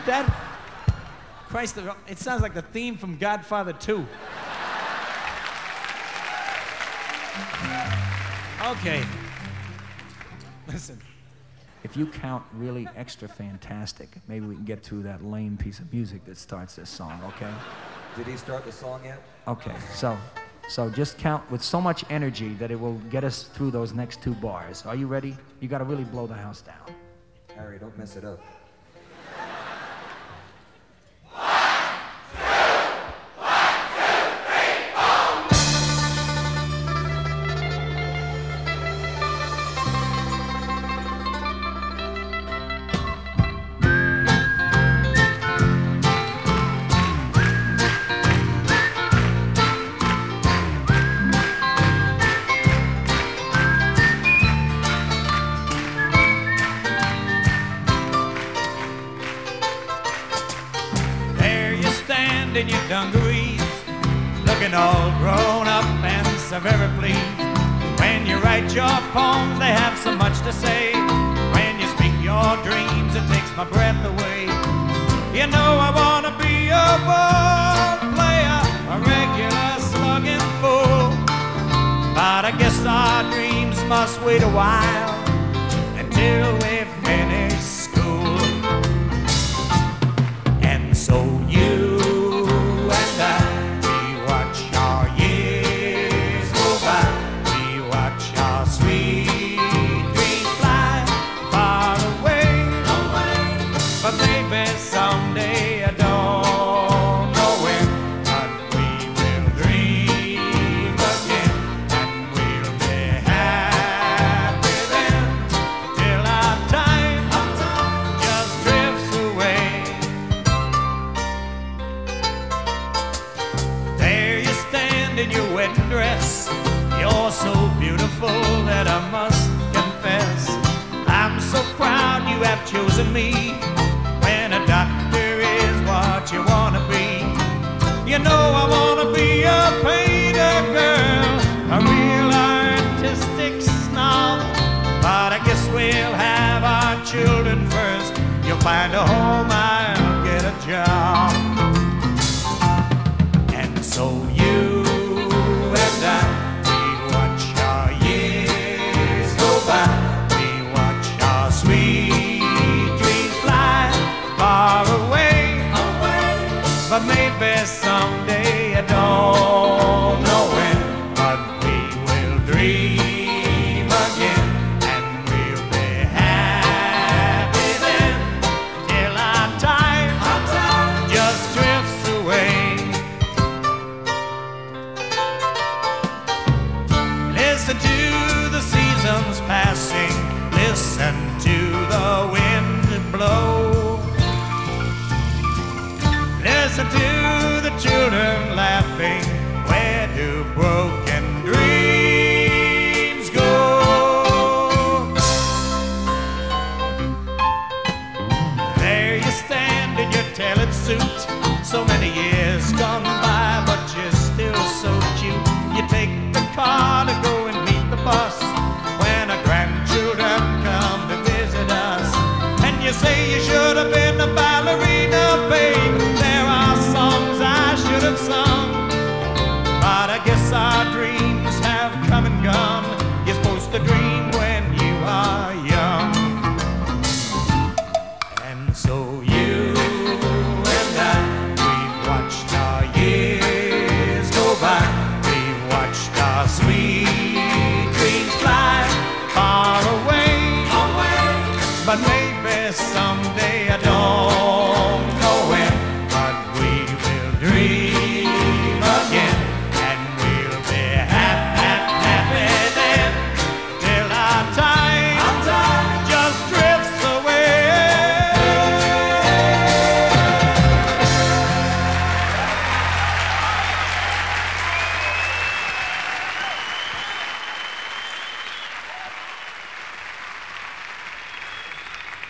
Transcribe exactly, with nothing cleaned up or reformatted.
like that? Christ, it sounds like the theme from Godfather two. Okay. Listen. If you count really extra fantastic, maybe we can get to that lame piece of music that starts this song, okay? Did he start the song yet? Okay, so, so just count with so much energy that it will get us through those next two bars. Are you ready? You gotta really blow the house down. Harry, don't mess it up. In your dungarees, looking all grown up and so very pleased. When you write your poems, they have so much to say. When you speak your dreams, it takes my breath away. You know I wanna be a ball player, a regular slugging fool, but I guess our dreams must wait a while until we finish school. And so you someday, I don't know when, but we will dream again, and we'll be happy then, till our time just drifts away. There you stand in your wedding dress, you're so beautiful that I must confess, I'm so proud you have chosen me. When a doctor is what you wanna be, you know I wanna be a painter girl, a real artistic snob, but I guess we'll have our children first. You'll find a home, I'll get a job. And so you and I, we watch our years go by, we watch our sweet far away, away, but maybe someday, I don't know when, but we will dream again, and we'll be happy then, till our time, our time just drifts away. Listen to the seasons passing, listen to the wind blow. Listen to the children laughing